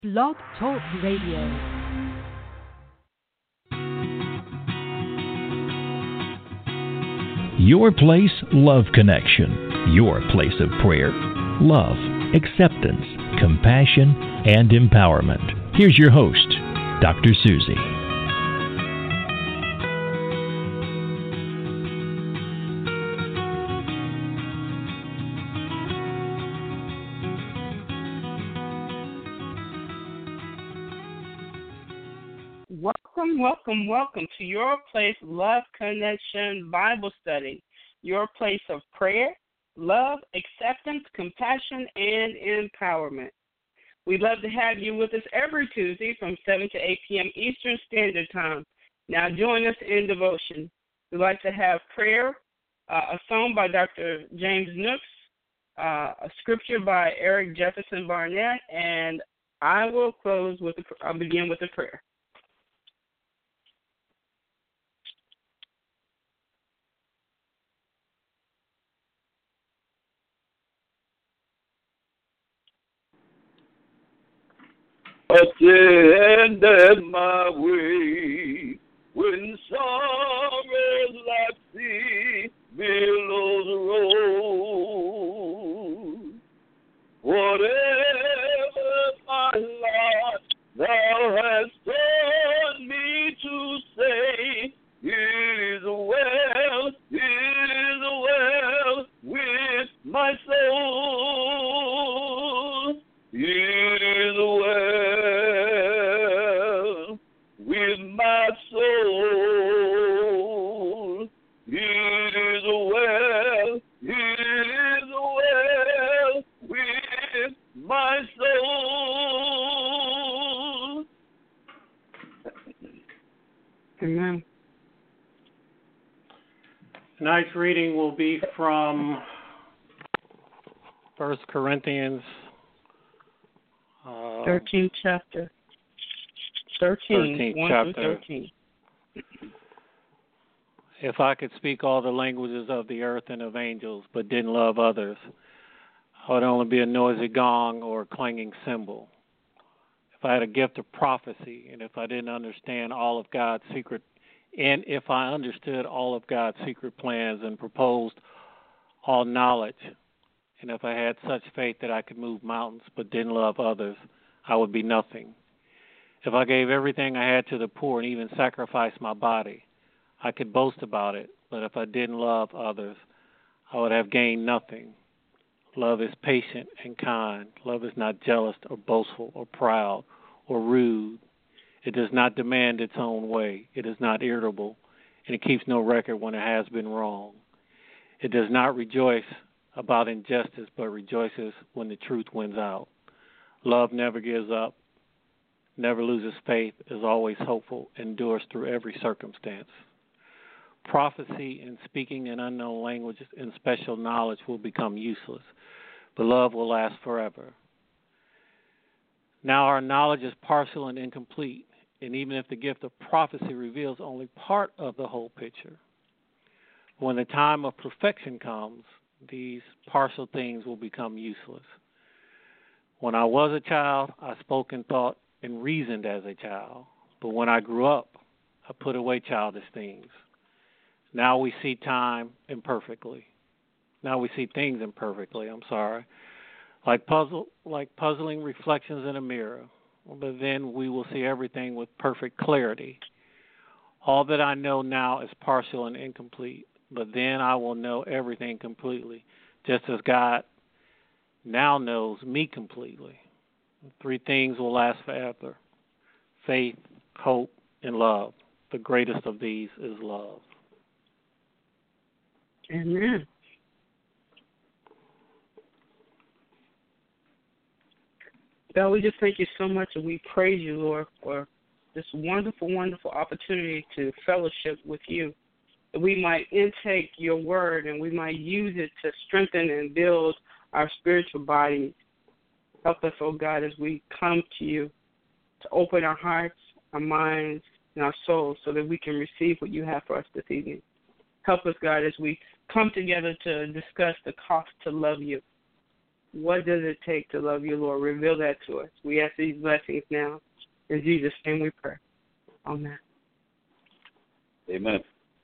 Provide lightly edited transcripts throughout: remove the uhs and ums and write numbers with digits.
Blog Talk Radio. Your Place Love Connection. Your place of prayer, love, acceptance, compassion, and empowerment. Here's your host, Dr. Susie. Welcome to Your Place Love Connection Bible Study, your place of prayer, love, acceptance, compassion, and empowerment. We'd love to have you with us every Tuesday from 7 to 8 p.m. Eastern Standard Time. Now join us in devotion. We'd like to have prayer, a song by Dr. James Nooks, a scripture by Eric Jefferson Barnett, and I'll begin with a prayer. Attended my way when sorrows like sea billows roll. Whatever my lot, thou hast taught me to say, it is well with my soul. It is well with my soul. It is well with my soul. Amen. Tonight's reading will be from 1 Corinthians 13th chapter. 13th 1 chapter. through 13. If I could speak all the languages of the earth and of angels, but didn't love others, I would only be a noisy gong or a clanging cymbal. If I had a gift of prophecy, and if I didn't understand all of God's secret, and if I understood all of God's secret plans and proposed all knowledge, and if I had such faith that I could move mountains but didn't love others, I would be nothing. If I gave everything I had to the poor and even sacrificed my body, I could boast about it, but if I didn't love others, I would have gained nothing. Love is patient and kind. Love is not jealous or boastful or proud or rude. It does not demand its own way. It is not irritable, and it keeps no record when it has been wrong. It does not rejoice about injustice, but rejoices when the truth wins out. Love never gives up, never loses faith, is always hopeful, endures through every circumstance. Prophecy and speaking in unknown languages and special knowledge will become useless, but love will last forever. Now our knowledge is partial and incomplete, and even if the gift of prophecy reveals only part of the whole picture, when the time of perfection comes, these partial things will become useless. When I was a child, I spoke and thought and reasoned as a child. But when I grew up, I put away childish things. Now we see things imperfectly. Like puzzling reflections in a mirror. But then we will see everything with perfect clarity. All that I know now is partial and incomplete. But then I will know everything completely, just as God now knows me completely. Three things will last forever: faith, hope, and love. The greatest of these is love. Amen. God, we just thank you so much, and we praise you, Lord, for this wonderful, wonderful opportunity to fellowship with you. That we might intake your word and we might use it to strengthen and build our spiritual bodies. Help us, oh God, as we come to you, to open our hearts, our minds, and our souls so that we can receive what you have for us this evening. Help us, God, as we come together to discuss the cost to love you. What does it take to love you, Lord? Reveal that to us. We ask these blessings now. In Jesus' name we pray. Amen. Amen.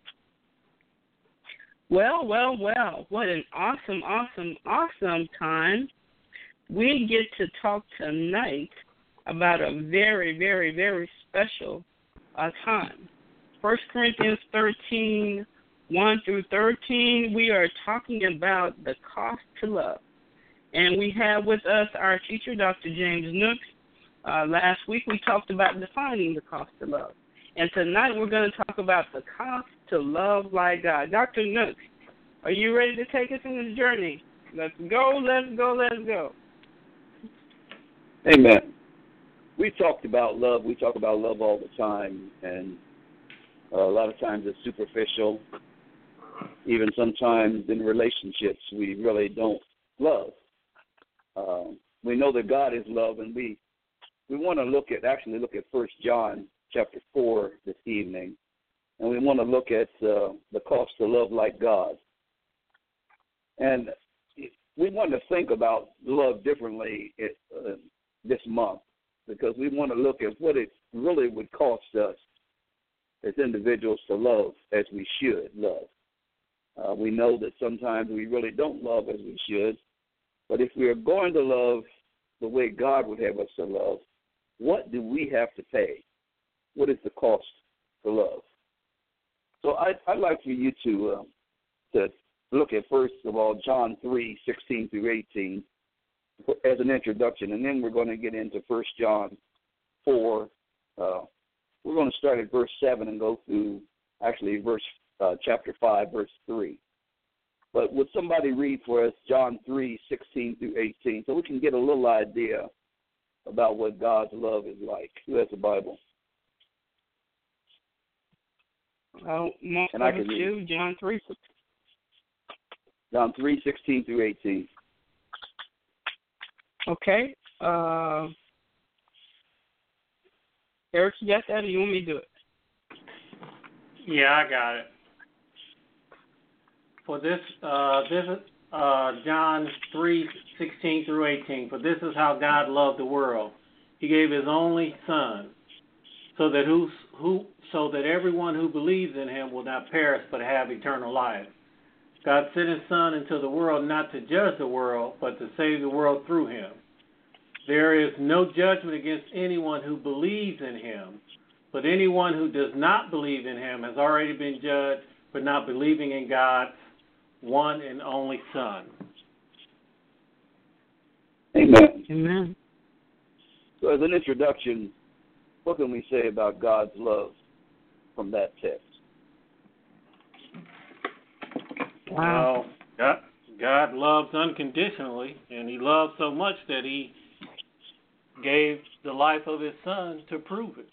Well. What an awesome time. We get to talk tonight about a very, very, very special time. 1 Corinthians 13, 1 through 13, we are talking about the cost to love. And we have with us our teacher, Dr. James Nooks. Last week we talked about defining the cost to love. And tonight we're going to talk about the cost to love like God. Dr. Nooks, are you ready to take us on this journey? Let's go. Amen. We talked about love. We talk about love all the time, and a lot of times it's superficial. Even sometimes in relationships, we really don't love. We know that God is love, and we want to look at 1 John chapter 4 this evening, and we want to look at the cost to love like God. And we want to think about love differently this month, because we want to look at what it really would cost us as individuals to love as we should love. We know that sometimes we really don't love as we should, but if we are going to love the way God would have us to love, what do we have to pay? What is the cost to love? So I'd like for you to look at, first of all, John 3, 16 through 18 as an introduction, and then we're going to get into 1 John 4. We're going to start at verse 7 and go through, chapter 5, verse 3. But would somebody read for us John 3, 16 through 18, so we can get a little idea about what God's love is like? Who has the Bible? And I can read. John 3. John 3, 16 through 18. Okay. Eric, you got that, or you want me to do it? Yeah, I got it. For this is John 3, 16 through 18. For this is how God loved the world. He gave his only Son, so that everyone who believes in him will not perish but have eternal life. God sent his Son into the world not to judge the world, but to save the world through him. There is no judgment against anyone who believes in him, but anyone who does not believe in him has already been judged for not believing in God's one and only Son. Amen. Amen. So as an introduction, what can we say about God's love from that text? Wow. Well, God loves unconditionally, and he loves so much that he gave the life of his Son to prove it.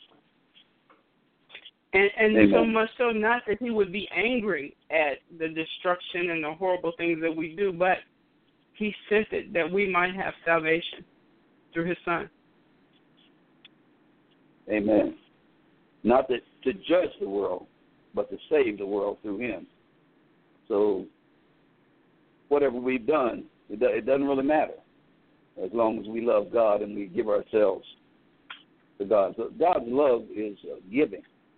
And so much so, not that he would be angry at the destruction and the horrible things that we do, but he sent it that we might have salvation through his Son. Amen. Not that to judge the world, but to save the world through him. So whatever we've done, it doesn't really matter as long as we love God and we give ourselves to God. So God's love is giving.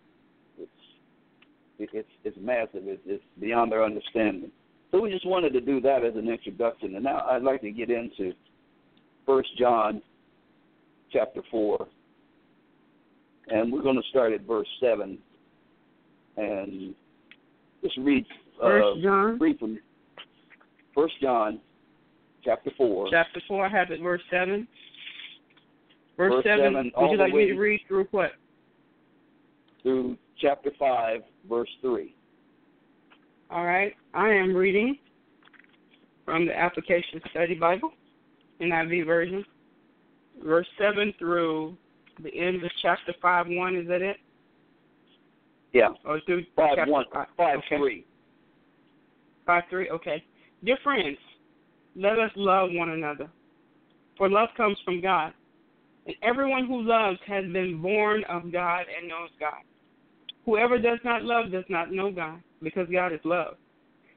It's massive. It's beyond our understanding. So we just wanted to do that as an introduction. And now I'd like to get into 1 John chapter 4. And we're going to start at verse 7. And just read 1 John? Read from 1 John chapter 4. Chapter 4, I have it, verse 7. Verse 7, would you like me to read through what? Through chapter 5, verse 3. All right. I am reading from the Application Study Bible, NIV version. Verse 7 through the end of chapter 5:1, is that it? Yeah. Or through 5:1, 5:3. 5:3, okay. Dear friends, let us love one another, for love comes from God. And everyone who loves has been born of God and knows God. Whoever does not love does not know God, because God is love.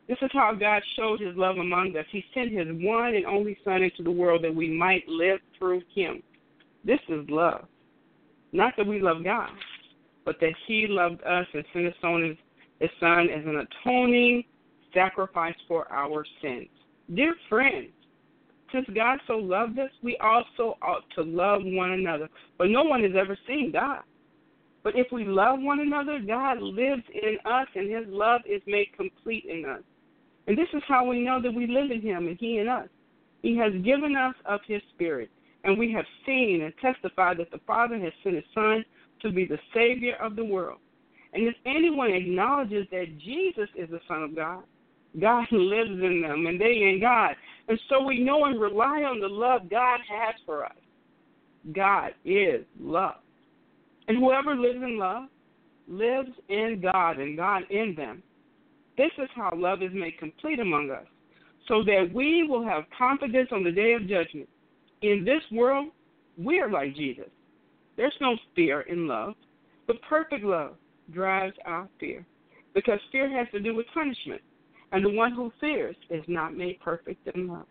This is how God showed his love among us. He sent his one and only Son into the world that we might live through him. This is love. Not that we love God, but that he loved us and sent his Son as an atoning sacrifice for our sins. Dear friends, since God so loved us, we also ought to love one another. But no one has ever seen God. But if we love one another, God lives in us, and his love is made complete in us. And this is how we know that we live in him and he in us. He has given us of his Spirit, and we have seen and testified that the Father has sent his Son to be the Savior of the world. And if anyone acknowledges that Jesus is the Son of God, God lives in them, and they in God. And so we know and rely on the love God has for us. God is love. And whoever lives in love lives in God and God in them. This is how love is made complete among us, so that we will have confidence on the day of judgment. In this world, we are like Jesus. There's no fear in love, but perfect love drives out fear, because fear has to do with punishment, and the one who fears is not made perfect in love.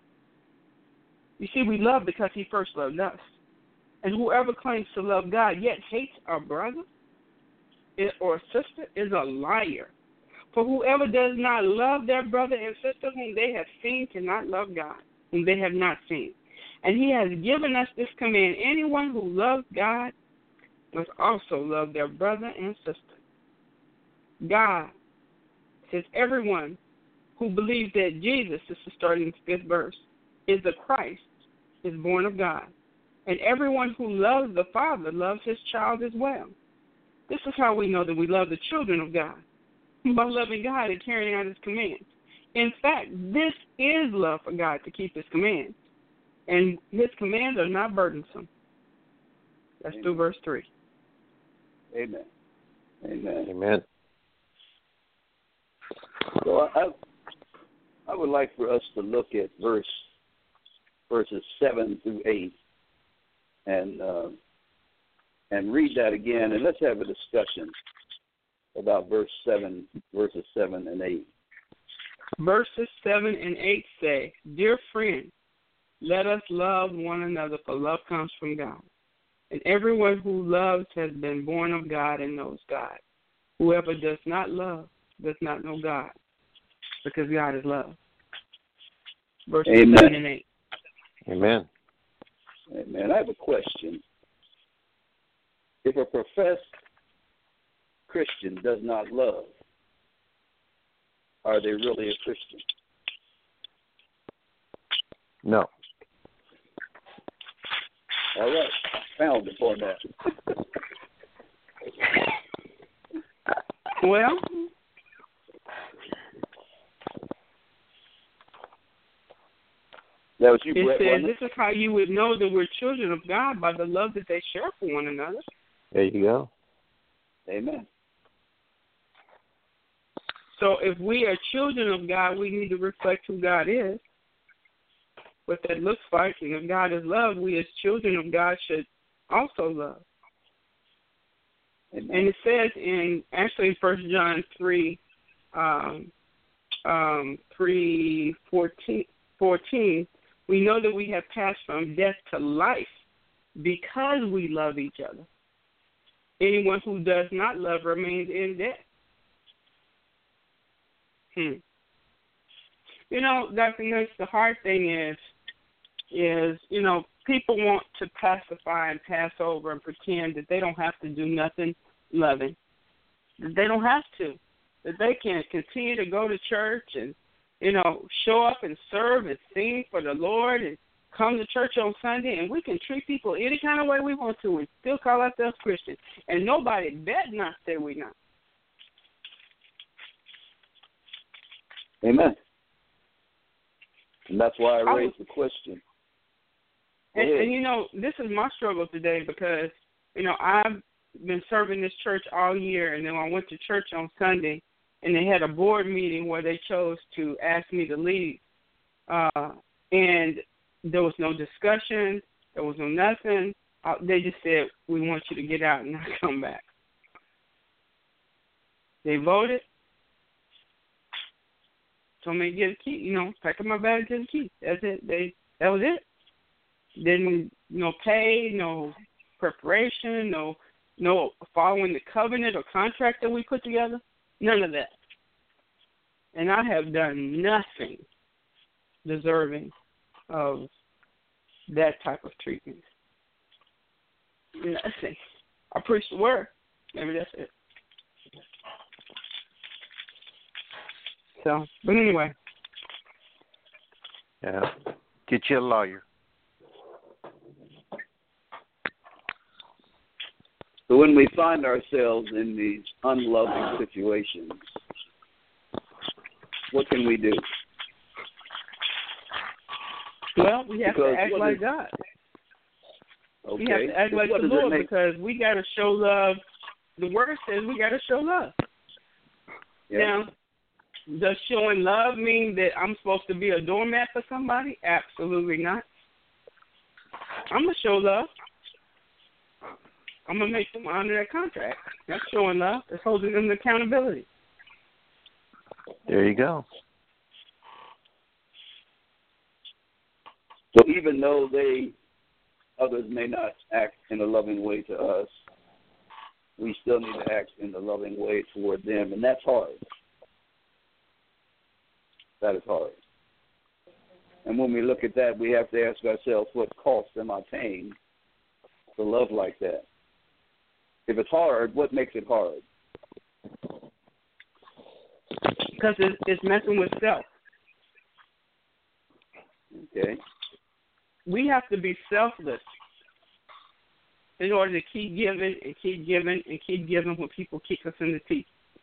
You see, we love because he first loved us. And whoever claims to love God yet hates a brother or sister is a liar. For whoever does not love their brother and sister whom they have seen cannot love God, whom they have not seen. And he has given us this command: anyone who loves God must also love their brother and sister. God says everyone who believes that Jesus, this is starting the 5th verse, is the Christ, is born of God. And everyone who loves the Father loves his child as well. This is how we know that we love the children of God, by loving God and carrying out his commands. In fact, this is love for God, to keep his commands. And his commands are not burdensome. That's through verse 3. Amen. Amen. Amen. So I would like for us to look at verses 7 through 8 and read that again, and let's have a discussion about verses 7 and 8. Verses 7 and 8 say, "Dear friends, let us love one another, for love comes from God. And everyone who loves has been born of God and knows God. Whoever does not love does not know God, because God is love." Verses 7 and 8. Amen. Amen. I have a question. If a professed Christian does not love, are they really a Christian? No. All right. Found upon that. Well, that was you, it Brett, says wasn't it? this is how you would know that we're children of God, by the love that they share for one another. There you go. Amen. So if we are children of God, we need to reflect who God is, what that looks like. And if God is love, we as children of God should also love. Amen. And it says in 1 John 3, 3:14, we know that we have passed from death to life because we love each other. Anyone who does not love remains in death. You know, Dr. Nurse, the hard thing is, you know, people want to pacify and pass over and pretend that they don't have to do nothing loving. That they don't have to. That they can continue to go to church and, you know, show up and serve and sing for the Lord and come to church on Sunday, and we can treat people any kind of way we want to and still call ourselves Christians. And nobody better not say we're not. Amen. And that's why I raised the question. And, you know, this is my struggle today because, you know, I've been serving this church all year, and then I went to church on Sunday, and they had a board meeting where they chose to ask me to leave. And there was no discussion. There was no nothing. They just said, we want you to get out and not come back. They voted told me to get a key, pack up my bag and get a key. That's it. That was it. Didn't, pay, no preparation, no following the covenant or contract that we put together. None of that. And I have done nothing deserving of that type of treatment. Nothing. I preach the word. Maybe that's it. So, but anyway. Yeah. Get you a lawyer. So when we find ourselves in these unloving situations, what can we do? Well, we have to act like God. Okay. We have to act like the Lord because we got to show love. The Word says we got to show love. Yeah. Now, does showing love mean that I'm supposed to be a doormat for somebody? Absolutely not. I'm going to show love. I'm going to make them honor that contract. That's showing love. That's holding them to accountability. There you go. So even though others may not act in a loving way to us, we still need to act in a loving way toward them, and that's hard. That is hard. And when we look at that, we have to ask ourselves, what cost am I paying to love like that? If it's hard, what makes it hard? Because it's messing with self. Okay. We have to be selfless in order to keep giving and keep giving and keep giving when people kick us in the teeth.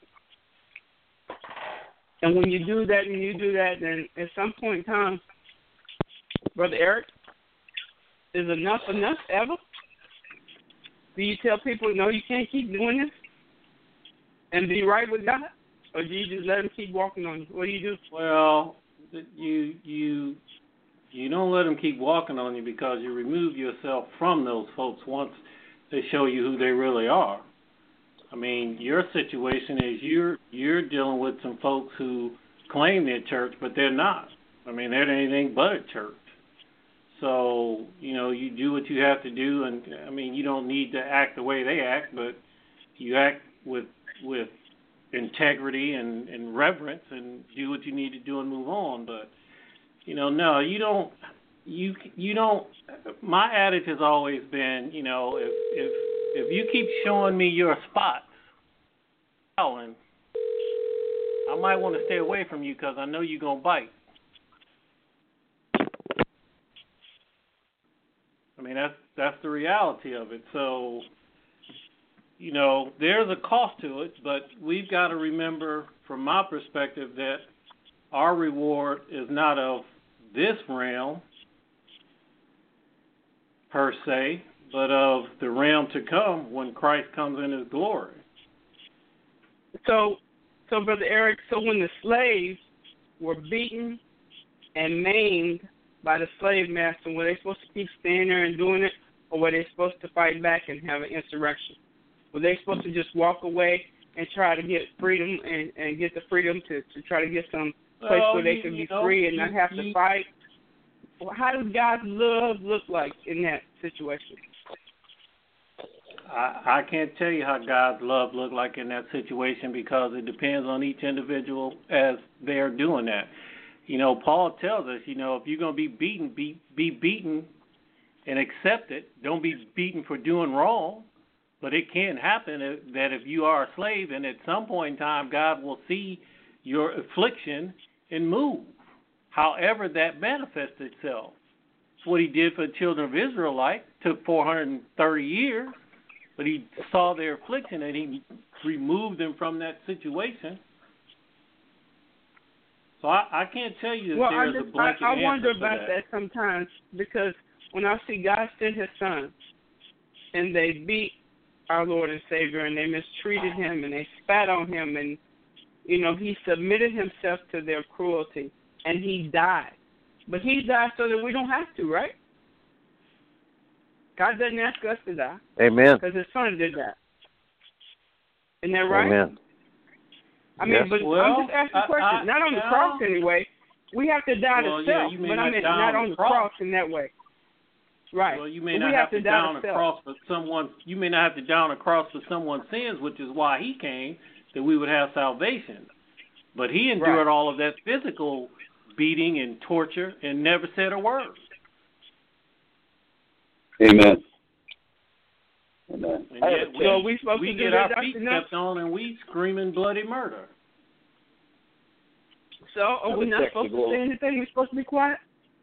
And when you do that, then at some point in time, Brother Eric, is enough ever? Do you tell people, no, you can't keep doing this and be right with God? Or do you just let them keep walking on you? What do you do? Well, you don't let them keep walking on you because you remove yourself from those folks once they show you who they really are. I mean, your situation is you're dealing with some folks who claim they're church, but they're not. I mean, they're anything but a church. So, you do what you have to do, and, I mean, you don't need to act the way they act, but you act with integrity and reverence and do what you need to do and move on. But, no, you don't. You don't. My adage has always been, if you keep showing me your spot, Alan, I might want to stay away from you because I know you're gonna bite. I mean, that's the reality of it. So, there's a cost to it, but we've got to remember, from my perspective, that our reward is not of this realm per se, but of the realm to come when Christ comes in his glory. So Brother Eric, when the slaves were beaten and maimed by the slave master, were they supposed to keep standing there and doing it, or were they supposed to fight back and have an insurrection? Were they supposed to just walk away and try to get freedom and get the freedom to try to get some place where they could be free and not have to fight? Well, how does God's love look like in that situation? I can't tell you how God's love looked like in that situation because it depends on each individual as they're doing that. Paul tells us, if you're going to be beaten, be beaten and accept it. Don't be beaten for doing wrong. But it can happen that if you are a slave and at some point in time God will see your affliction and move. However that manifests itself. It's what he did for the children of Israel. Took 430 years, but he saw their affliction and he removed them from that situation. So I can't tell you that there's a blanket answer. I wonder about that sometimes because when I see God send his son and they beat our Lord and Savior and they mistreated him and they spat on him and, he submitted himself to their cruelty and he died. But he died so that we don't have to, right? God doesn't ask us to die. Amen. Because his son did that. Isn't that right? Amen. I mean, but I'm just asking a question. Not on the cross anyway. We have to die to self, but I mean not on the cross in that way. Right. Well, you may not have to die on the cross for someone. You may not have to die on the cross for someone's sins, which is why he came, that we would have salvation. But he endured all of that physical beating and torture and never said a word. Amen. Amen. And yet we get our feet stepped on and we screaming bloody murder. So are we not supposed to say anything? We're supposed to be quiet?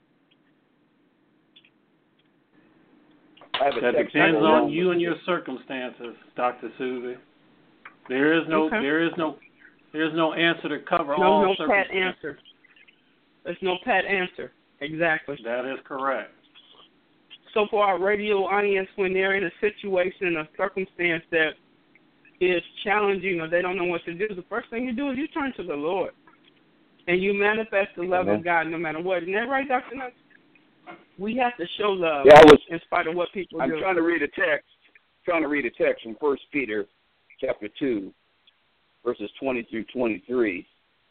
That depends on you and your circumstances, Dr. Susie. There is no answer to cover all circumstances. Pat answer. There's no pat answer. Exactly. That is correct. So for our radio audience, when they're in a situation, a circumstance that is challenging or they don't know what to do, the first thing you do is you turn to the Lord. And you manifest the love of God no matter what. Isn't that right, Dr. Nutt? We have to show love in spite of what people do. I'm trying to read a text from 1 Peter chapter 2, verses 20 through 23.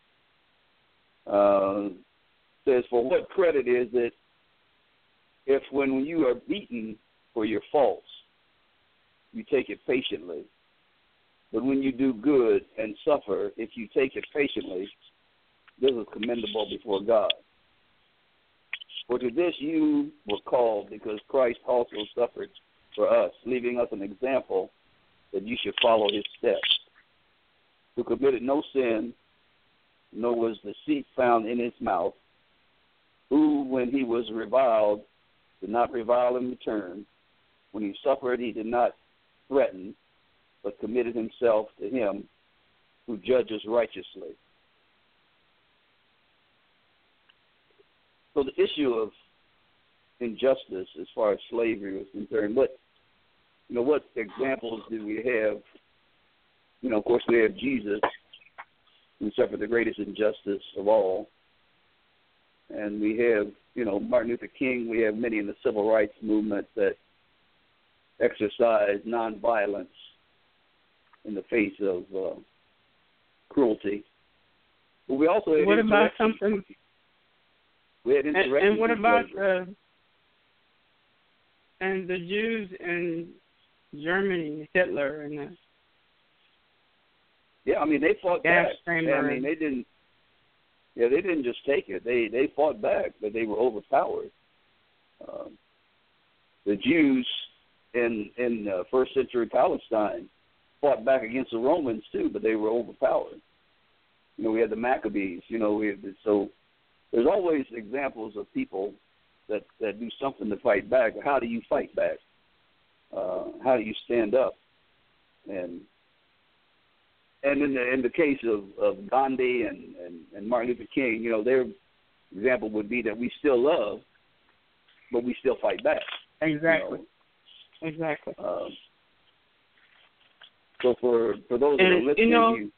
Says, for what credit is it if when you are beaten for your faults, you take it patiently? But when you do good and suffer, if you take it patiently, this is commendable before God. For to this you were called, because Christ also suffered for us, leaving us an example that you should follow his steps, who committed no sin, nor was deceit found in his mouth, who, when he was reviled, did not revile in return. When he suffered, he did not threaten, but committed himself to him who judges righteously. So the issue of injustice as far as slavery was concerned, what examples do we have? Of course, we have Jesus, who suffered the greatest injustice of all. And we have, Martin Luther King. We have many in the civil rights movement that exercise nonviolence in the face of cruelty. But we also have what about something? We had insurrection. And what about and the Jews in Germany, Hitler, and the they fought back. Chamber. They didn't. Yeah, they didn't just take it. They fought back, but they were overpowered. The Jews in first century Palestine fought back against the Romans too, but they were overpowered. We had the Maccabees. So there's always examples of people that do something to fight back. How do you fight back? How do you stand up? And in the case of Gandhi and Martin Luther King, their example would be that we still love, but we still fight back. Exactly. Exactly. So for those that are listening,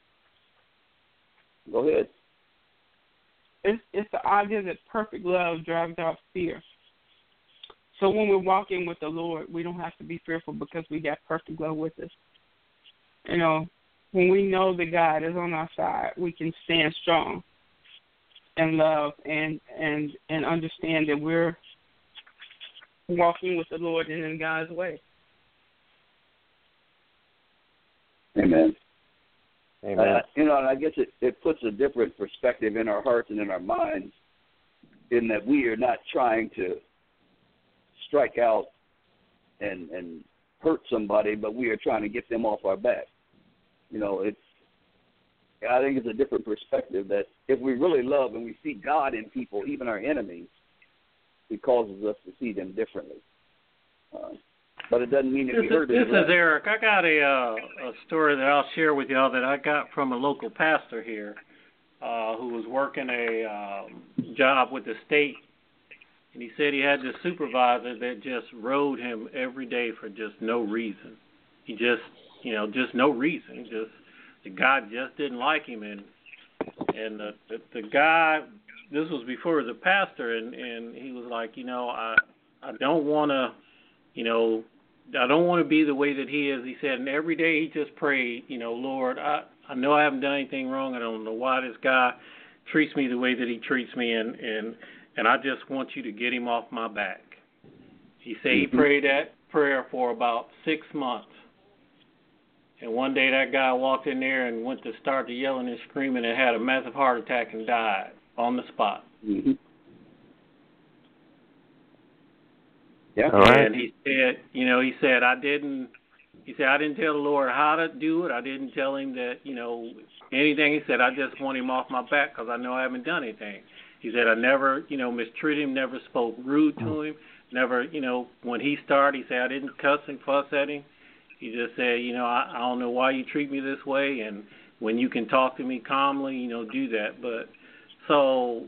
go ahead. It's the idea that perfect love drives out fear. So when we're walking with the Lord, we don't have to be fearful because we got perfect love with us. When we know that God is on our side, we can stand strong and love and understand that we're walking with the Lord and in God's way. Amen. Amen. And I guess it puts a different perspective in our hearts and in our minds, in that we are not trying to strike out and hurt somebody, but we are trying to get them off our back. I think it's a different perspective that if we really love and we see God in people, even our enemies, it causes us to see them differently. But it doesn't mean that we hurt them. This is Eric. I got a story that I'll share with y'all that I got from a local pastor here who was working a job with the state. And he said he had this supervisor that just rode him every day for just no reason. He just no reason. The guy just didn't like him, and the guy. This was before he was a pastor, and he was like, I don't want to, I don't want to be the way that he is. He said, and every day he just prayed, Lord, I I know I haven't done anything wrong. I don't know why this guy treats me the way that he treats me, and I just want you to get him off my back. He said he prayed that prayer for about 6 months. And one day that guy walked in there and went to start to yelling and screaming and had a massive heart attack and died on the spot. Mm-hmm. Yeah. All right. And he said, I didn't tell the Lord how to do it. I didn't tell him that, anything. He said, I just want him off my back because I know I haven't done anything. He said, I never, mistreated him, never spoke rude to him, never, when he started, he said, I didn't cuss and fuss at him. He just said, I don't know why you treat me this way, and when you can talk to me calmly, do that. But so,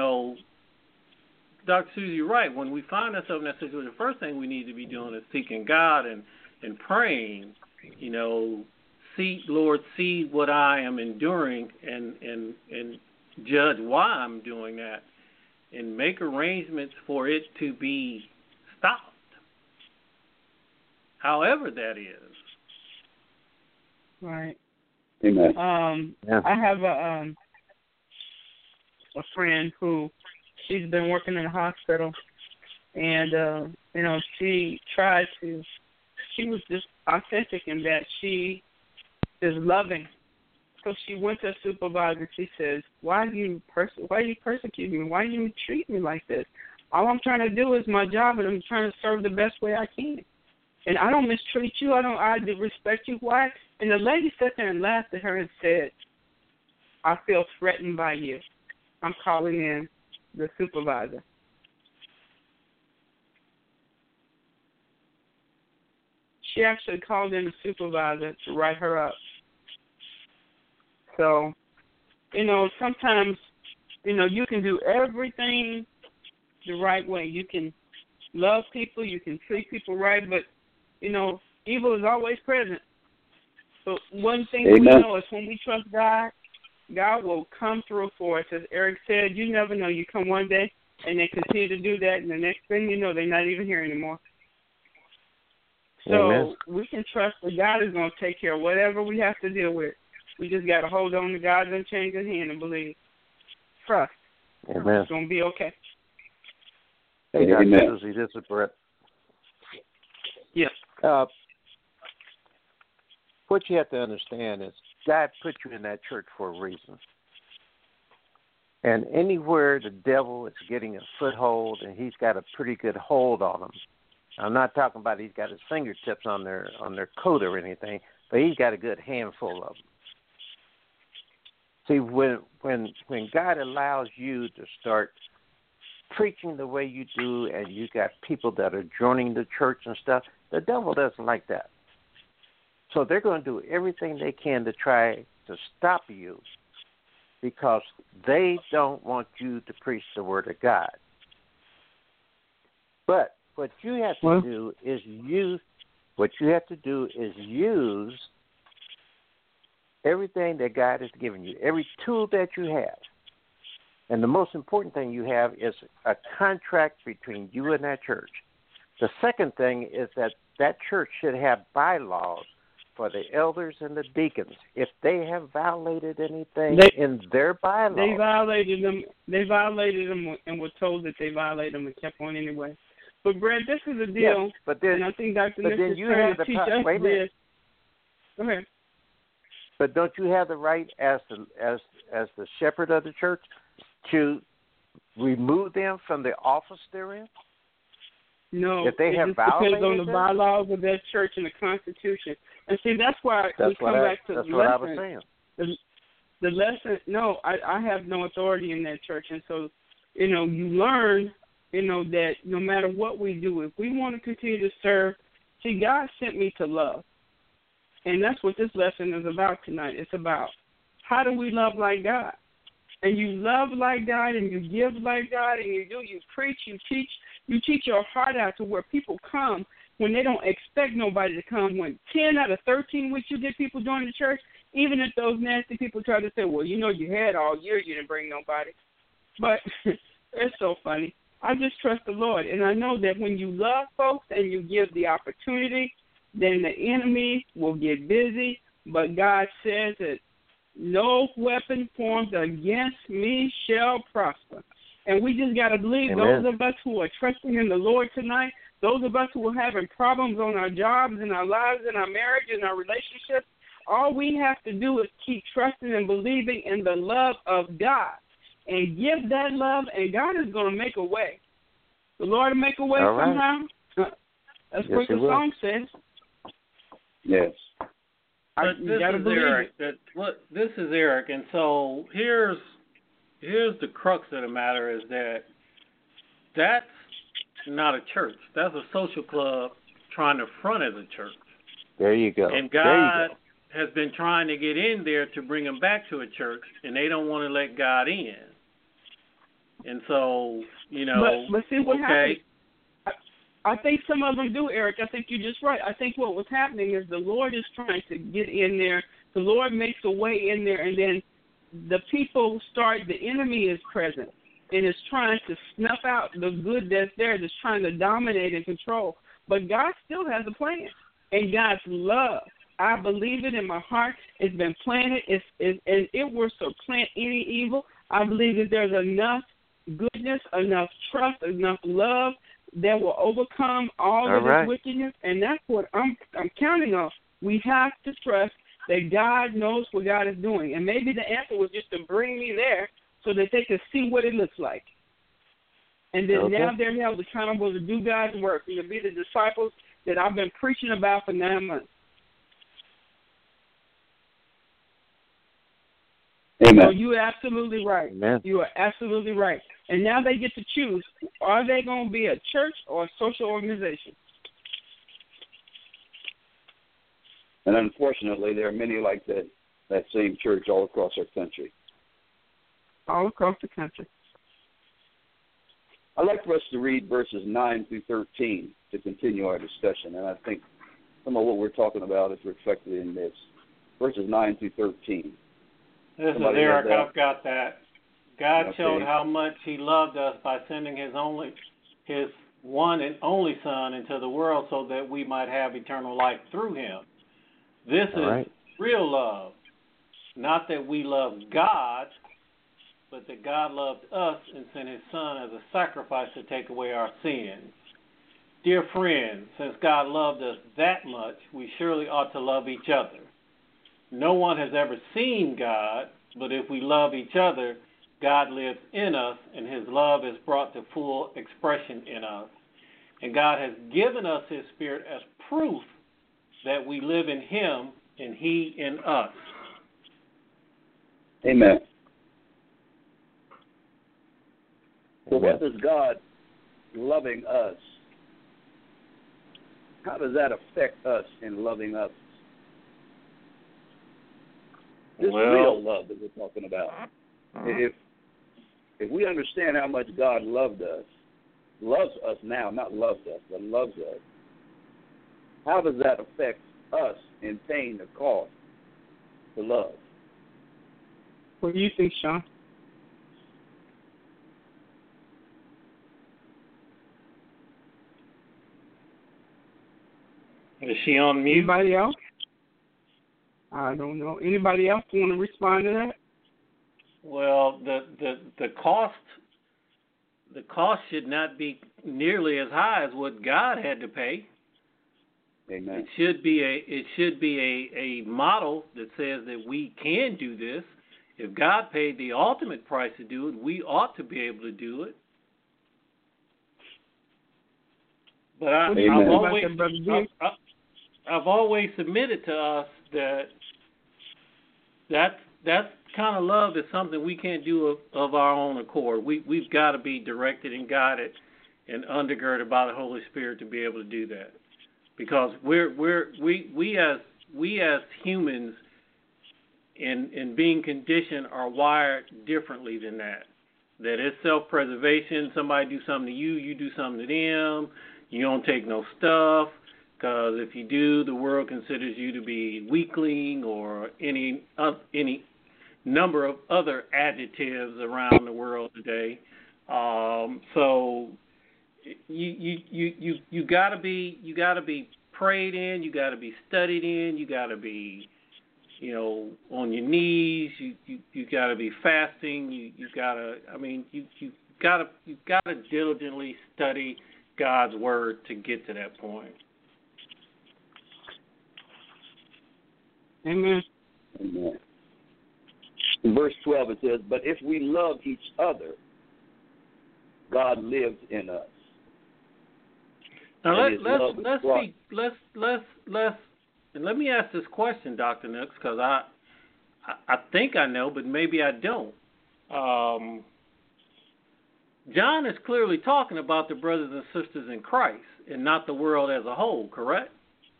Dr. Susie, you're right. When we find ourselves in that situation, the first thing we need to be doing is seeking God and praying, Lord, see what I am enduring and judge why I'm doing that and make arrangements for it to be stopped. However that is. Right. Amen. I have a friend who she's been working in a hospital, and she was just authentic in that she is loving. So she went to a supervisor. She says, "Why do you persecute me? Why do you treat me like this? All I'm trying to do is my job, and I'm trying to serve the best way I can. And I don't mistreat you. I do respect you. Why?" And the lady sat there and laughed at her and said, "I feel threatened by you. I'm calling in the supervisor." She actually called in the supervisor to write her up. So, sometimes, you can do everything the right way. You can love people, you can treat people right, but, evil is always present. So one thing we know is when we trust God, God will come through for us. As Eric said, you never know. You come one day, and they continue to do that, and the next thing you know, they're not even here anymore. So we can trust that God is going to take care of whatever we have to deal with. We just got to hold on to God's unchanging hand and believe. Trust. Amen. It's going to be okay. Hey, Dr. Susie, this is Brett. Yes. What you have to understand is God put you in that church for a reason. And anywhere the devil is getting a foothold, and he's got a pretty good hold on them. I'm not talking about he's got his fingertips on their coat or anything, but he's got a good handful of them. See, when God allows you to start preaching the way you do, and you got people that are joining the church and stuff, the devil doesn't like that. So they're going to do everything they can to try to stop you because they don't want you to preach the word of God. But what you have to do is use everything that God has given you, every tool that you have. And the most important thing you have is a contract between you and that church. The second thing is that church should have bylaws for the elders and the deacons. If they have violated anything in their bylaws. They violated them and were told that they violated them and kept on anyway. But, Brad, this is the deal. Yes, but then, and I think Dr. Nick is trying to teach us this. Go ahead. But don't you have the right as the shepherd of the church to remove them from the office they're in? No, if they have depends on the bylaws of that church and the Constitution. And see, that's why we come back to the lesson. That's what I was saying. The lesson, no, I have no authority in that church. And so, you learn, that no matter what we do, if we want to continue to serve, see, God sent me to love. And that's what this lesson is about tonight. It's about how do we love like God? And you love like God, and you give like God, and you preach, you teach your heart out to where people come when they don't expect nobody to come. When 10 out of 13 weeks you get people join the church, even if those nasty people try to say, well, you had all year, you didn't bring nobody. But it's so funny. I just trust the Lord, and I know that when you love folks and you give the opportunity, then the enemy will get busy. But God says that No weapon formed against me shall prosper. And we just got to believe. Amen. Those of us who are trusting in the Lord tonight, those of us who are having problems on our jobs, in our lives, in our marriage, in our relationships, all we have to do is keep trusting and believing in the love of God and give that love, and God is going to make a way. The Lord will make a way All right. somehow. That's Yes, what He the will. song says. Yes. But You this gotta is believe Eric. it. This is Eric, and so here's the crux of the matter is that's not a church. That's a social club trying to front as a church. There you go. And There God you go. has been trying to get in there to bring them back to a church, and they don't want to let God in. And so, But see what okay. happens. I think some of them do, Eric. I think you're just right. I think what was happening is the Lord is trying to get in there. The Lord makes a way in there, and then the people start, the enemy is present and is trying to snuff out the good that's there, just trying to dominate and control. But God still has a plan. And God's love, I believe it in my heart. It's been planted. And it were to plant any evil, I believe that there's enough goodness, enough trust, enough love that will overcome all of right. this wickedness. And that's what I'm counting on. We have to trust that God knows what God is doing. And maybe the answer was just to bring me there so that they could see what it looks like. And then now they're held accountable to do God's work and to be the disciples that I've been preaching about for 9 months. Amen. So you're absolutely right. Amen. You are absolutely right. And now they get to choose, are they going to be a church or a social organization? And unfortunately, there are many like that same church all across our country. All across the country. I'd like for us to read verses 9 through 13 to continue our discussion, and I think some of what we're talking about is reflected in this. Verses 9 through 13. This is Somebody Eric. read that? I've got that. God Okay. showed how much He loved us by sending His one and only Son into the world so that we might have eternal life through Him. This is real love. Not that we love God, but that God loved us and sent His Son as a sacrifice to take away our sins. Dear friends, since God loved us that much, we surely ought to love each other. No one has ever seen God, but if we love each other, God lives in us, and His love is brought to full expression in us. And God has given us His Spirit as proof that we live in Him and He in us. Amen. So what does God loving us, how does that affect us in loving others? This real love that we're talking about. If we understand how much God loves us now, not loved us, but loves us, how does that affect us in paying the cost to love? What do you think, Sean? Is she on mute? Anybody else? I don't know. Anybody else want to respond to that? Well, the cost should not be nearly as high as what God had to pay. Amen. It should be a model that says that we can do this. If God paid the ultimate price to do it, we ought to be able to do it. But I've always submitted to us that kind of love is something we can't do of our own accord. We've got to be directed and guided and undergirded by the Holy Spirit to be able to do that. Because we as humans in being conditioned are wired differently than that. That it's self-preservation. Somebody do something to you, you do something to them. You don't take no stuff. Because if you do, the world considers you to be weakling or any number of other adjectives around the world today. So you gotta be prayed in, you gotta be studied in, you gotta be on your knees. You got to be fasting. You got to. I mean, you got to diligently study God's word to get to that point. Amen. Amen. In verse 12 it says, "But if we love each other, God lives in us." Now let me ask this question, Dr. Nooks, because I think I know, but maybe I don't. John is clearly talking about the brothers and sisters in Christ and not the world as a whole, correct?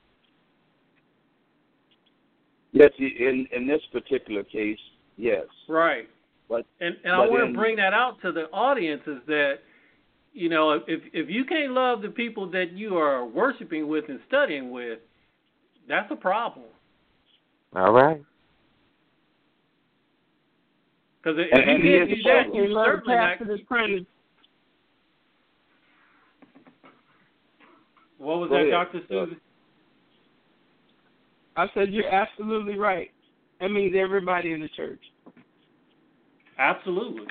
Yes, in this particular case, yes. Right. But I want to bring that out to the audience is that, if you can't love the people that you are worshiping with and studying with, that's a problem. All right. Because if you can't do that, you certainly not. What was that, Dr. Susan? I said you're absolutely right. That means everybody in the church. Absolutely.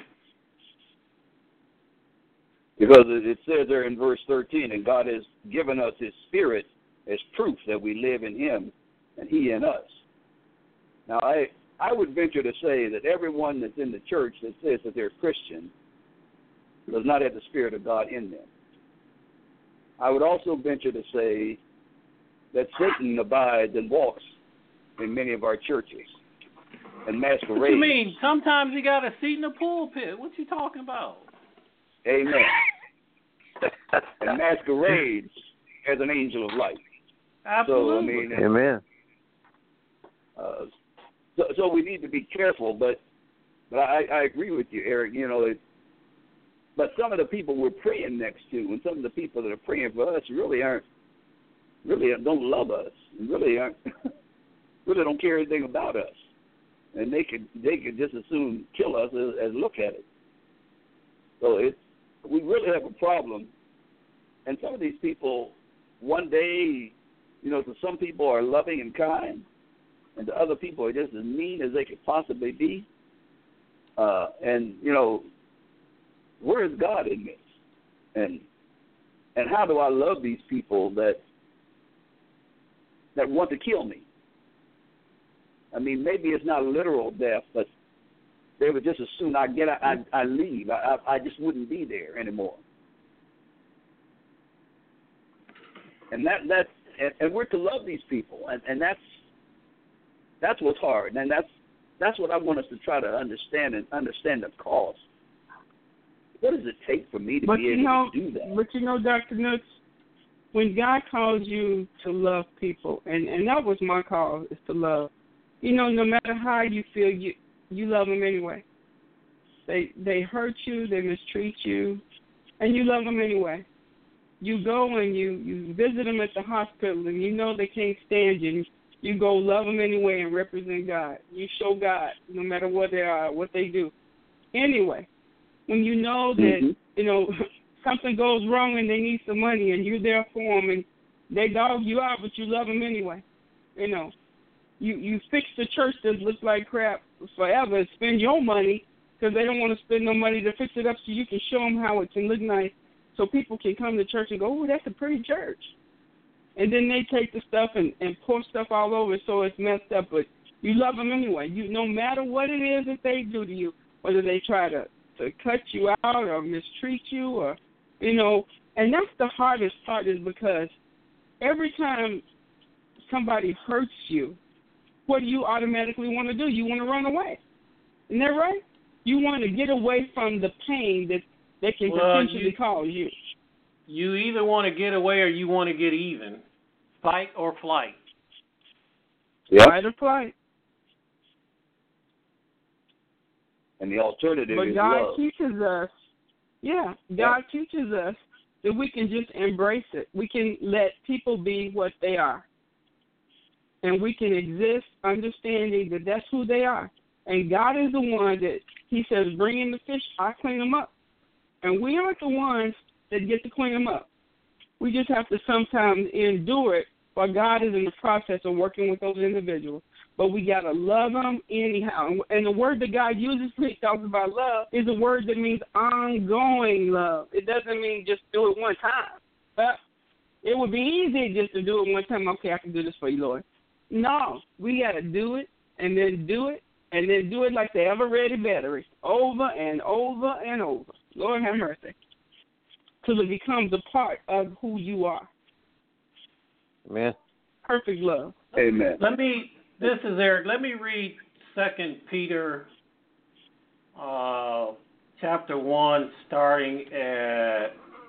Because it says there in verse 13, "And God has given us His Spirit as proof that we live in Him and He in us." Now, I would venture to say that everyone that's in the church that says that they're Christian does not have the Spirit of God in them. I would also venture to say that Satan abides and walks in many of our churches and masquerades. What you mean? Sometimes he got a seat in the pulpit. What you talking about? Amen. And masquerades as an angel of light. Absolutely. So, Amen. So we need to be careful, but I agree with you, Eric. But some of the people we're praying next to, and some of the people that are praying for us, really don't love us, and really don't care anything about us, and they could just as soon kill us as look at it. So we really have a problem, and some of these people, one day, to some people are loving and kind, and to other people are just as mean as they could possibly be. Where is God in this? And how do I love these people that want to kill me? I mean, maybe it's not literal death, but they would just as soon I leave. I just wouldn't be there anymore. And and we're to love these people, and that's what's hard, and that's what I want us to try to understand the cause. What does it take for me to be able to do that? But Dr. Nooks, when God calls you to love people, and that was my call, is to love. No matter how you feel, you love them anyway. They hurt you, they mistreat you, and you love them anyway. You go and you visit them at the hospital, and they can't stand you. You go love them anyway and represent God. You show God, no matter what they are, what they do. Anyway, when you know that, something goes wrong and they need some money and you're there for them and they dog you out, but you love them anyway. You fix the church that looks like crap forever and spend your money because they don't want to spend no money to fix it up so you can show them how it can look nice so people can come to church and go, oh, that's a pretty church. And then they take the stuff and pour stuff all over so it's messed up, but you love them anyway. No matter what it is that they do to you, whether they try to cut you out or mistreat you or, and that's the hardest part is because every time somebody hurts you, what do you automatically want to do? You want to run away. Isn't that right? You want to get away from the pain that can potentially cause you. You either want to get away or you want to get even. Fight or flight. Yeah. Fight or flight. And the alternative is God love. teaches us, God teaches us that we can just embrace it. We can let people be what they are. And we can exist understanding that that's who they are. And God is the one that He says, bring in the fish, I clean them up. And we aren't the ones that get to clean them up. We just have to sometimes endure it while God is in the process of working with those individuals. but we got to love them anyhow. And the word that God uses when he talks about love is a word that means ongoing love. It doesn't mean just do it one time. But it would be easy just to do it one time. Okay, I can do this for you, Lord. No, we got to do it and then do it and then do it like the ever-ready battery, over and over and over. Lord have mercy. Till it becomes a part of who you are. Amen. Perfect love. Amen. This is Eric. Let me read 2 Peter chapter 1, starting at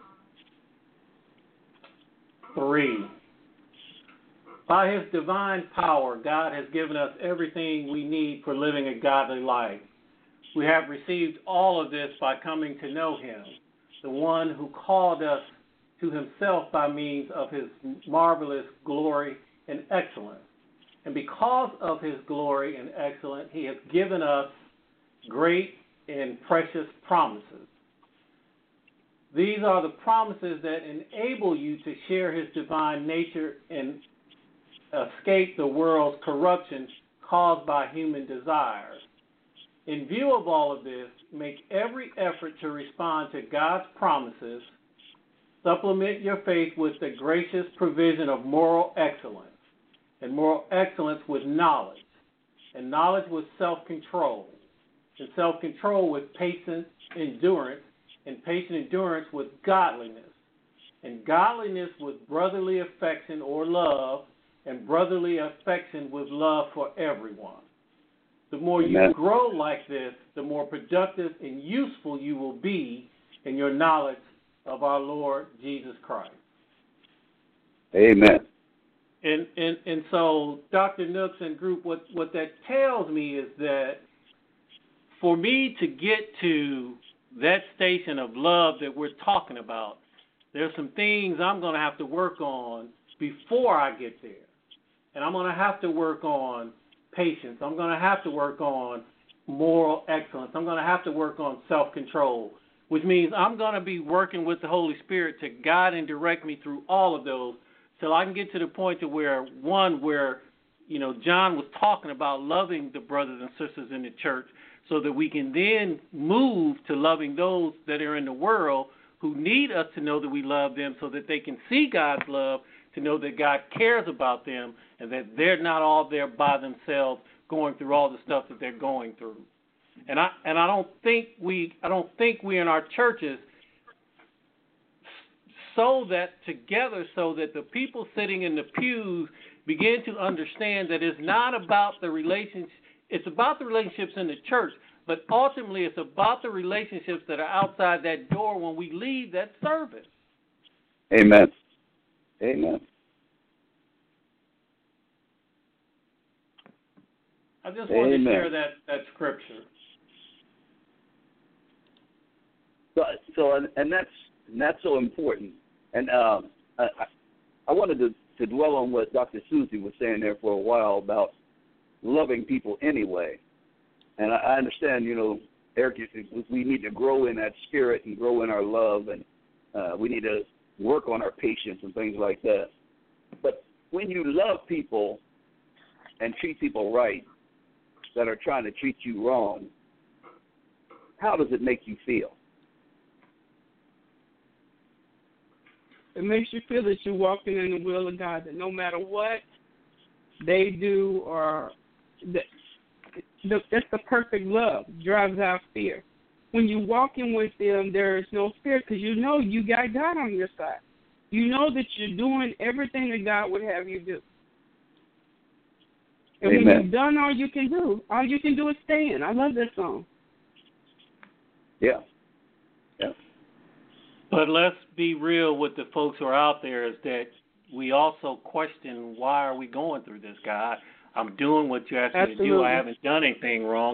3. By his divine power, God has given us everything we need for living a godly life. We have received all of this by coming to know him, the one who called us to himself by means of his marvelous glory and excellence. And because of his glory and excellence, he has given us great and precious promises. These are the promises that enable you to share his divine nature and escape the world's corruption caused by human desires. In view of all of this, make every effort to respond to God's promises. Supplement your faith with the gracious provision of moral excellence, and moral excellence with knowledge, and knowledge with self-control, and self-control with patient endurance, and patient endurance with godliness, and godliness with brotherly affection or love, and brotherly affection with love for everyone. The more you grow like this, the more productive and useful you will be in your knowledge of our Lord Jesus Christ. Amen. And so, Dr. Nooks and group, what that tells me is that for me to get to that station of love that we're talking about, there's some things I'm going to have to work on before I get there. And I'm going to have to work on patience. I'm going to have to work on moral excellence. I'm going to have to work on self-control, which means I'm going to be working with the Holy Spirit to guide and direct me through all of those till I can get to the point to where John was talking about loving the brothers and sisters in the church so that we can then move to loving those that are in the world who need us to know that we love them so that they can see God's love, to know that God cares about them and that they're not all there by themselves going through all the stuff that they're going through. And I don't think we in our churches so that the people sitting in the pews begin to understand that it's not about the relationship. It's about the relationships in the church, but ultimately it's about the relationships that are outside that door when we leave that service. Amen. Amen. I just wanted to share that scripture. So that's so important. And I wanted to dwell on what Dr. Susie was saying there for a while about loving people anyway. And I understand, Eric, we need to grow in that spirit and grow in our love, and we need to work on our patience and things like that. But when you love people and treat people right that are trying to treat you wrong, how does it make you feel? It makes you feel that you're walking in the will of God, that no matter what they do, or that's the perfect love, drives out fear. When you're walking with them, there is no fear because you know you got God on your side. You know that you're doing everything that God would have you do. And Amen. when you've done all you can do is stand. I love that song. Yeah. But let's be real with the folks who are out there, is that we also question, why are we going through this, God? I'm doing what you asked me to do. I haven't done anything wrong.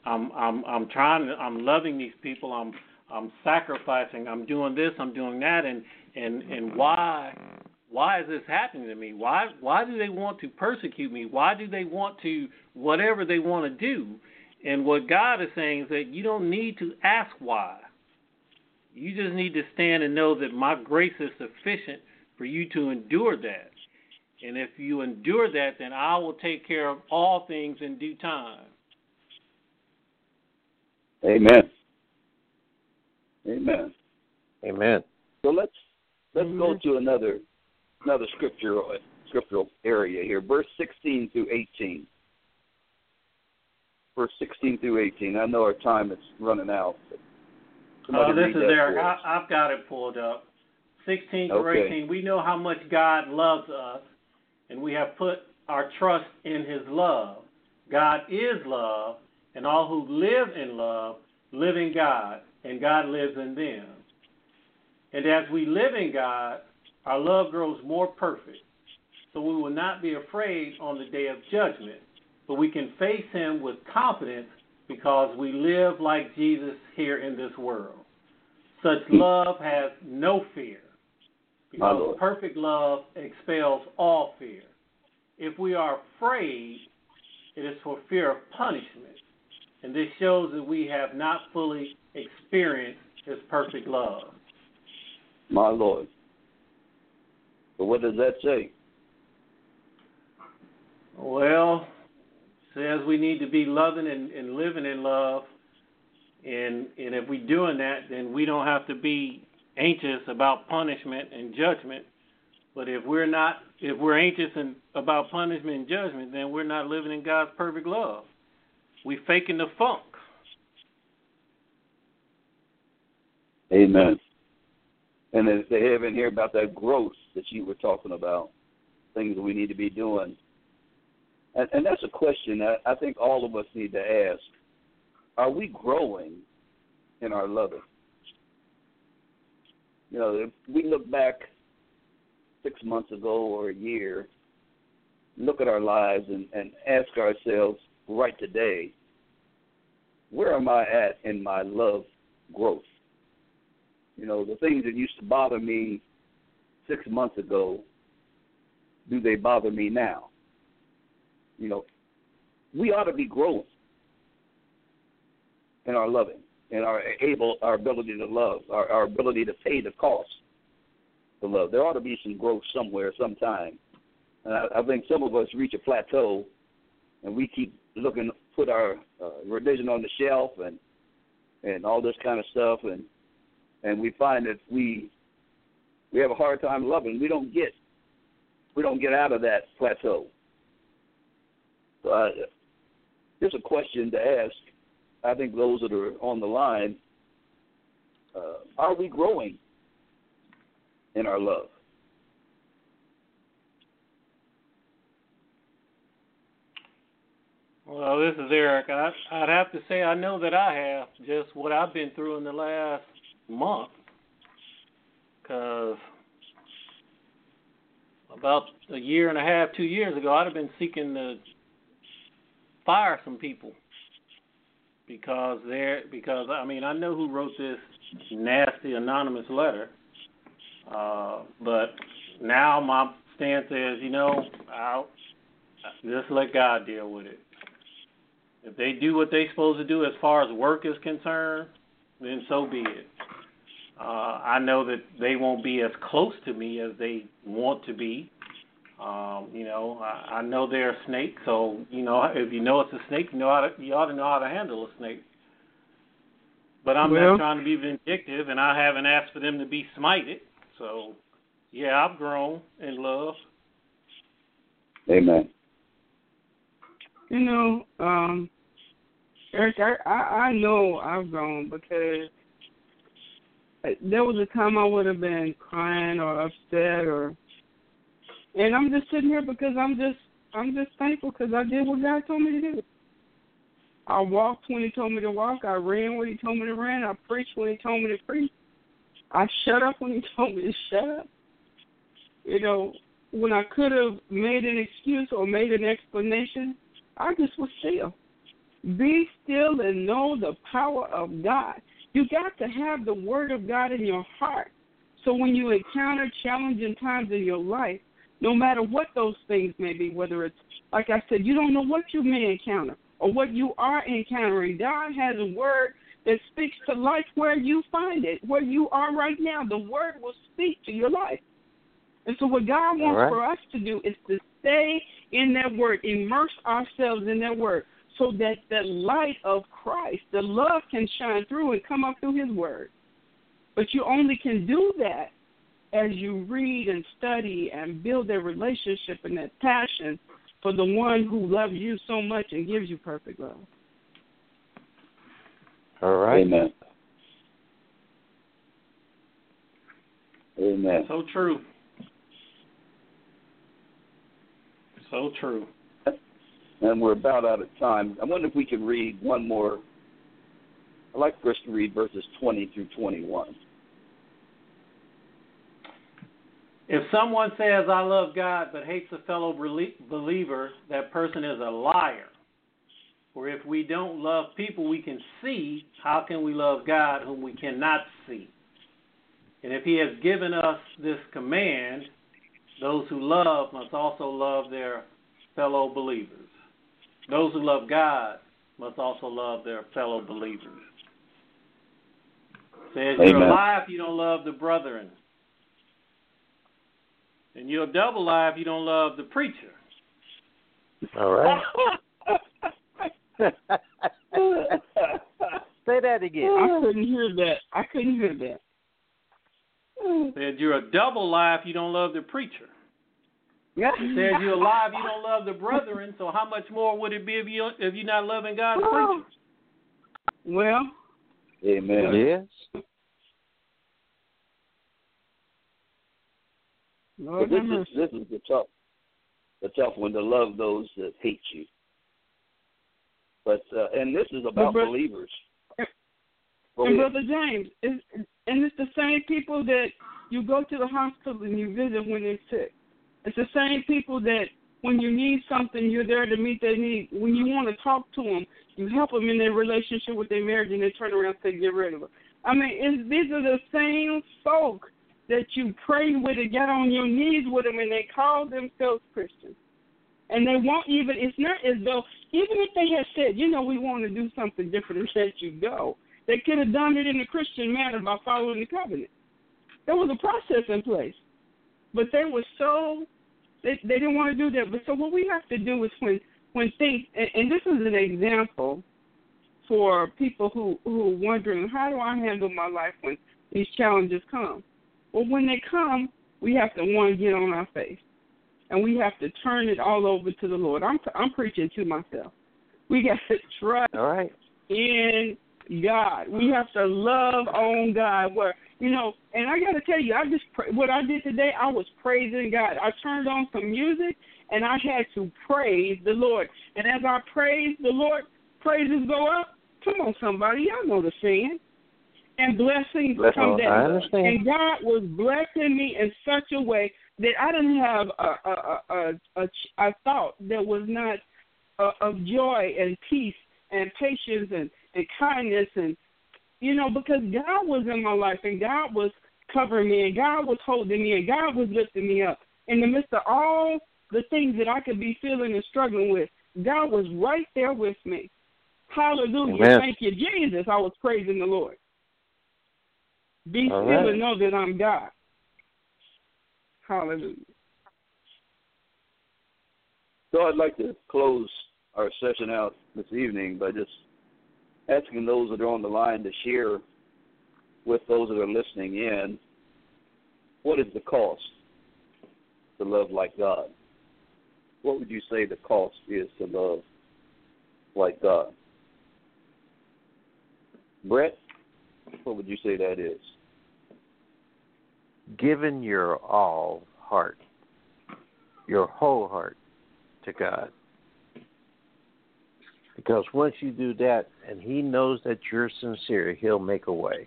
I'm loving these people. I'm sacrificing. I'm doing this. I'm doing that. And why is this happening to me? Why do they want to persecute me? Why do they want to whatever they want to do? And what God is saying is that you don't need to ask why. You just need to stand and know that my grace is sufficient for you to endure that. And if you endure that, then I will take care of all things in due time. Amen. Amen. Amen. So let's go to another scriptural area here. Verse 16 through 18. Verse 16 through 18. I know our time is running out. This is Eric. I've got it pulled up. 16 through 18. We know how much God loves us, and we have put our trust in his love. God is love, and all who live in love live in God, and God lives in them. And as we live in God, our love grows more perfect. So we will not be afraid on the day of judgment, but we can face him with confidence because we live like Jesus here in this world. Such love has no fear, because perfect love expels all fear. If we are afraid, it is for fear of punishment, and this shows that we have not fully experienced his perfect love. My Lord. So what does that say? Well, it says we need to be loving and living in love, and if we're doing that, then we don't have to be anxious about punishment and judgment. But if we're anxious about punishment and judgment, then we're not living in God's perfect love. We're faking the funk. Amen. And as they have in here about that growth that you were talking about, things that we need to be doing. And that's a question that I think all of us need to ask. Are we growing in our loving? You know, if we look back 6 months ago or a year, look at our lives and ask ourselves right today, where am I at in my love growth? You know, the things that used to bother me 6 months ago, do they bother me now? You know, we ought to be growing in our loving and our ability to love, our ability to pay the cost to love. There ought to be some growth somewhere, sometime. And I think some of us reach a plateau, and we keep looking, put our religion on the shelf and all this kind of stuff, and we find that we have a hard time loving. We don't get out of that plateau. So just a question to ask. I think those that are on the line, are we growing in our love? Well, this is Eric. I'd have to say I know that I have, just what I've been through in the last month. Because about a year and a half, 2 years ago, I'd have been seeking to fire some people. Because I mean, I know who wrote this nasty anonymous letter, but now my stance is, I'll just let God deal with it. If they do what they're supposed to do as far as work is concerned, then so be it. I know that they won't be as close to me as they want to be. I know they're a snake, so, if you know it's a snake, you ought to know how to handle a snake. But I'm not trying to be vindictive, and I haven't asked for them to be smited. So, yeah, I've grown in love. Amen. Eric, I know I've grown because there was a time I would have been crying or upset and I'm just sitting here because I'm just thankful because I did what God told me to do. I walked when he told me to walk. I ran when he told me to run. I preached when he told me to preach. I shut up when he told me to shut up. When I could have made an excuse or made an explanation, I just was still. Be still and know the power of God. You got to have the word of God in your heart. So when you encounter challenging times in your life, no matter what those things may be, whether it's, like I said, you don't know what you may encounter or what you are encountering. God has a word that speaks to life where you find it, where you are right now. The word will speak to your life. And so what God wants right. for us to do is to stay in that word, immerse ourselves in that word, so that the light of Christ, the love, can shine through and come up through his word. But you only can do that as you read and study and build that relationship and that passion for the one who loves you so much and gives you perfect love. All right. Amen. Amen. So true. So true. And we're about out of time. I wonder if we can read one more. I'd like for us to read verses 20 through 21. If someone says, I love God, but hates a fellow believer, that person is a liar. For if we don't love people we can see, how can we love God whom we cannot see? And if he has given us this command, those who love must also love their fellow believers. Those who love God must also love their fellow believers. Says Amen. you're a lie if you don't love the brethren. And you're a double lie if you don't love the preacher. All right. Say that again. I couldn't hear that. Said you're a double lie if you don't love the preacher. Says you're a lie if you don't love the brethren. So how much more would it be if you're not loving God the preacher? Well, Amen. Yes. Lord, But this is the tough one, to love those that hate you. But and this is about believers. And Brother James, it's the same people that you go to the hospital and you visit when they're sick. It's the same people that when you need something, you're there to meet their need. When you want to talk to them, you help them in their relationship with their marriage, and they turn around and say, get rid of it. I mean, these are the same folk that you pray with and get on your knees with them, and they call themselves Christians. And they won't even, it's not as though, even if they had said, we want to do something different and let you go, they could have done it in a Christian manner by following the covenant. There was a process in place. But they were they didn't want to do that. But so what we have to do is when things, and this is an example for people who are wondering, how do I handle my life when these challenges come? Well, when they come, we have to, one, get on our face. And we have to turn it all over to the Lord. I'm preaching to myself. We got to trust in God. We have to love on God. And I got to tell you, what I did today, I was praising God. I turned on some music, and I had to praise the Lord. And as I praised the Lord, praises go up. Come on, somebody. Y'all know the saying. And blessings come down. I understand. And God was blessing me in such a way that I didn't have a thought that was not of joy and peace and patience and kindness and, because God was in my life and God was covering me and God was holding me and God was lifting me up. In the midst of all the things that I could be feeling and struggling with, God was right there with me. Hallelujah. Amen. Thank you, Jesus. I was praising the Lord. Be all still right. and know that I'm God. Hallelujah. So I'd like to close our session out this evening by just asking those that are on the line to share with those that are listening in, what is the cost to love like God? What would you say the cost is to love like God? Brett, what would you say that is? Giving your all heart, your whole heart to God. Because once you do that and he knows that you're sincere, he'll make a way.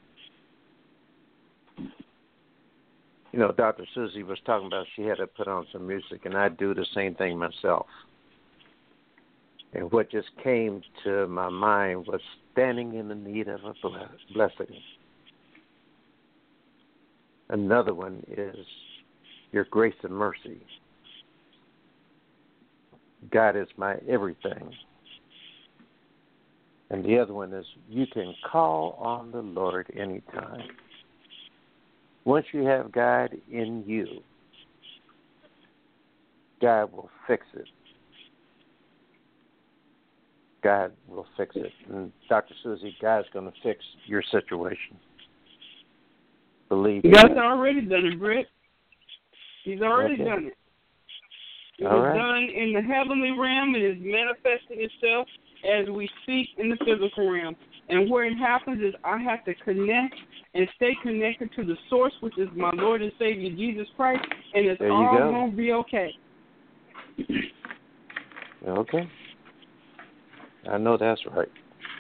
Dr. Susie was talking about she had to put on some music, and I do the same thing myself. And what just came to my mind was standing in the need of a blessing. Another one is your grace and mercy. God is my everything. And the other one is you can call on the Lord anytime. Once you have God in you, God will fix it. God will fix it. And Dr. Susie, God's going to fix your situation. Believe me. God's already done it, Britt. He's already done it. It All is right. done in the heavenly realm. It is manifesting itself as we speak in the physical realm. And where it happens is I have to connect and stay connected to the source, which is my Lord and Savior, Jesus Christ, and it's all going to be okay. Okay. I know that's right.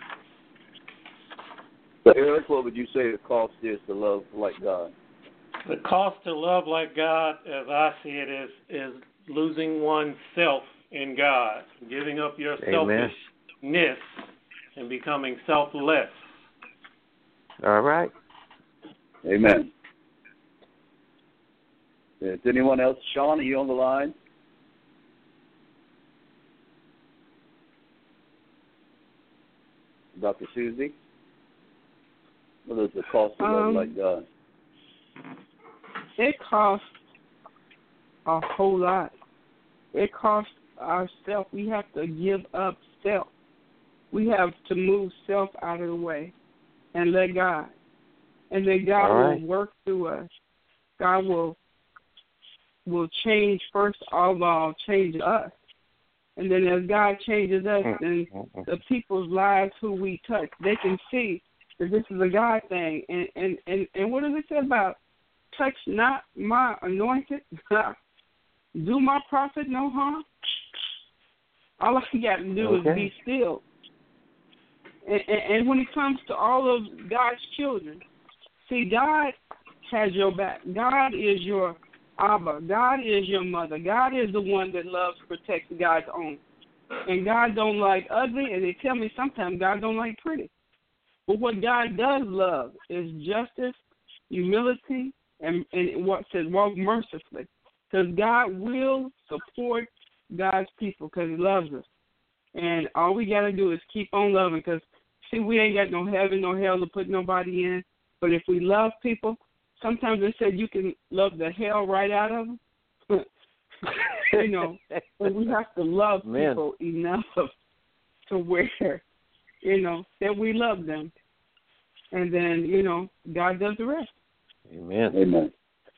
So, Eric, what would you say the cost is to love like God? The cost to love like God, as I see it, is losing oneself in God, giving up your selfishness and becoming selfless. All right. Amen. Is anyone else? Sean, are you on the line? Dr. Susie? What is the cost to love like God? It costs a whole lot. It costs ourselves. We have to give up self. We have to move self out of the way and let God. And then God will work through us. God will change, first of all, change us. And then as God changes us, then the people's lives who we touch, they can see that this is a God thing. And what does it say about touch not my anointed, do my prophet no harm? All I got to do is be still. And when it comes to all of God's children, see, God has your back. God is your Abba. God is your mother. God is the one that loves, protects God's own. And God don't like ugly, and they tell me sometimes God don't like pretty. But what God does love is justice, humility, and what says walk mercifully. Because God will support God's people because he loves us. And all we got to do is keep on loving because, see, we ain't got no heaven, no hell to put nobody in. But if we love people, sometimes they said you can love the hell right out of them. You know, but we have to love people enough to where, you know, that we love them. And then, you know, God does the rest. Amen. Amen.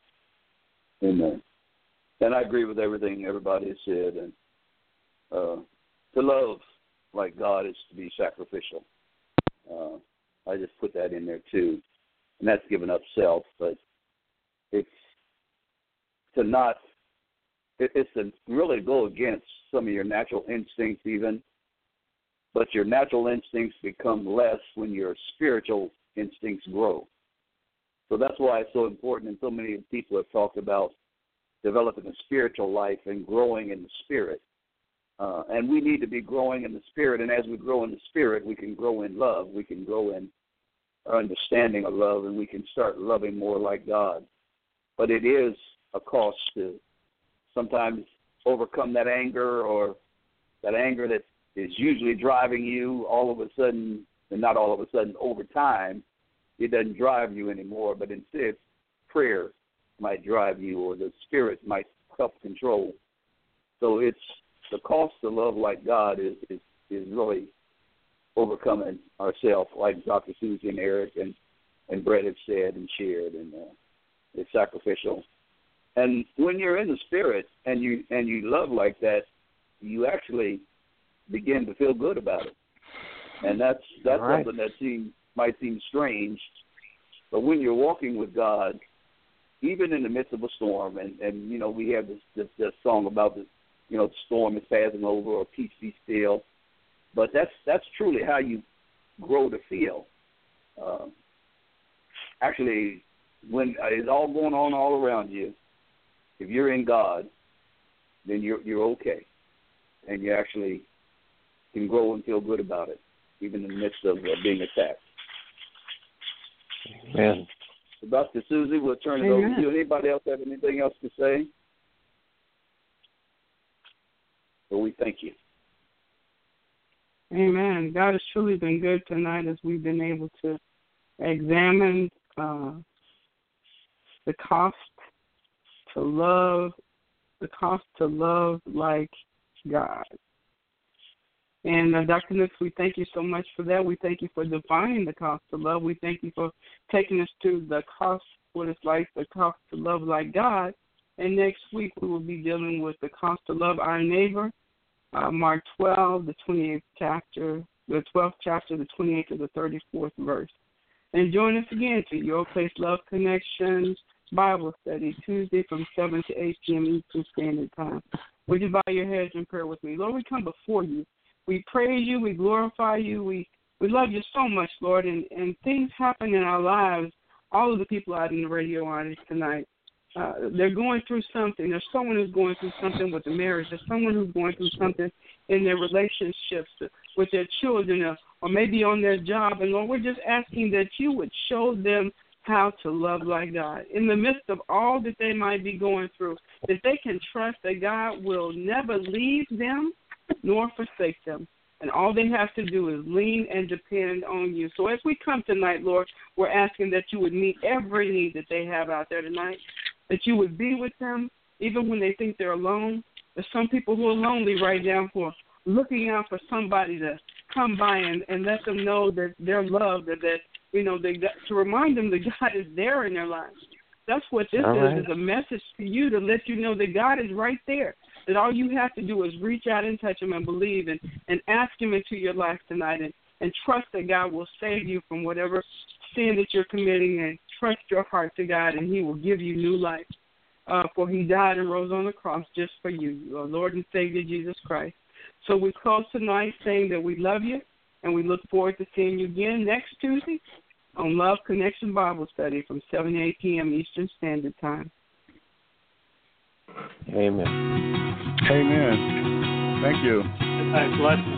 Amen. And I agree with everything everybody has said. And to love like God is to be sacrificial. I just put that in there too. And that's giving up self. But it's to not, it's to really go against some of your natural instincts even. But your natural instincts become less when your spiritual instincts grow. So that's why it's so important, and so many people have talked about developing a spiritual life and growing in the Spirit. And we need to be growing in the Spirit, and as we grow in the Spirit, we can grow in love. We can grow in our understanding of love, and we can start loving more like God. But it is a cost to sometimes overcome that anger, or that anger that is usually driving you all of a sudden, and not all of a sudden, over time. It doesn't drive you anymore, but instead prayer might drive you, or the Spirit might help control. So it's the cost to love like God is really overcoming ourselves, like Dr. Susie and Eric and Brett have said and shared, and it's sacrificial. And when you're in the Spirit and you love like that, you actually begin to feel good about it. And that's right. Something that might seem strange, but when you're walking with God, even in the midst of a storm, and you know, we have this song about the, you know, the storm is passing over, or peace be still, but that's truly how you grow to feel. Actually, when it's all going on all around you, if you're in God, then you're okay, and you actually can grow and feel good about it, even in the midst of being attacked. Amen. Dr. Susie, we'll turn it over to you. Anybody else have anything else to say? Well, we thank you. Amen. God has truly been good tonight as we've been able to examine the cost to love the cost to love like God. And Dr. Nooks, we thank you so much for that. We thank you for defining the cost to love. We thank you for taking us to the cost, what it's like, the cost to love like God. And next week we will be dealing with the cost to love our neighbor, Mark 12, the 28th chapter, the 12th chapter, the 28th to the 34th verse. And join us again to Your Place Love Connections Bible Study, Tuesday from 7 to 8 p.m. Eastern Standard Time. Would you bow your heads in prayer with me? Lord, we come before you. We praise you. We glorify you. We love you so much, Lord. And things happen in our lives. All of the people out in the radio audience tonight, they're going through something. There's someone who's going through something with the marriage. There's someone who's going through something in their relationships with their children or maybe on their job. And, Lord, we're just asking that you would show them how to love like God. In the midst of all that they might be going through, that they can trust that God will never leave them nor forsake them. And all they have to do is lean and depend on you. So as we come tonight, Lord, we're asking that you would meet every need that they have out there tonight, that you would be with them even when they think they're alone. There's some people who are lonely right now who are looking out for somebody to come by and let them know that they're loved, that to remind them that God is there in their lives. That's what this is a message to you to let you know that God is right there, that all you have to do is reach out and touch him and believe and ask him into your life tonight and trust that God will save you from whatever sin that you're committing, and trust your heart to God and he will give you new life. For he died and rose on the cross just for you, your Lord and Savior Jesus Christ. So we close tonight saying that we love you and we look forward to seeing you again next Tuesday on Love Connection Bible Study from 7 to 8 p.m. Eastern Standard Time. Amen. Amen. Thank you. Thanks, blessings.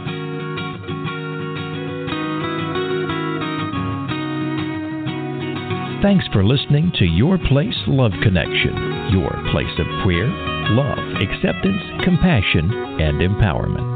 Thanks for listening to Your Place Love Connection, your place of prayer, love, acceptance, compassion, and empowerment.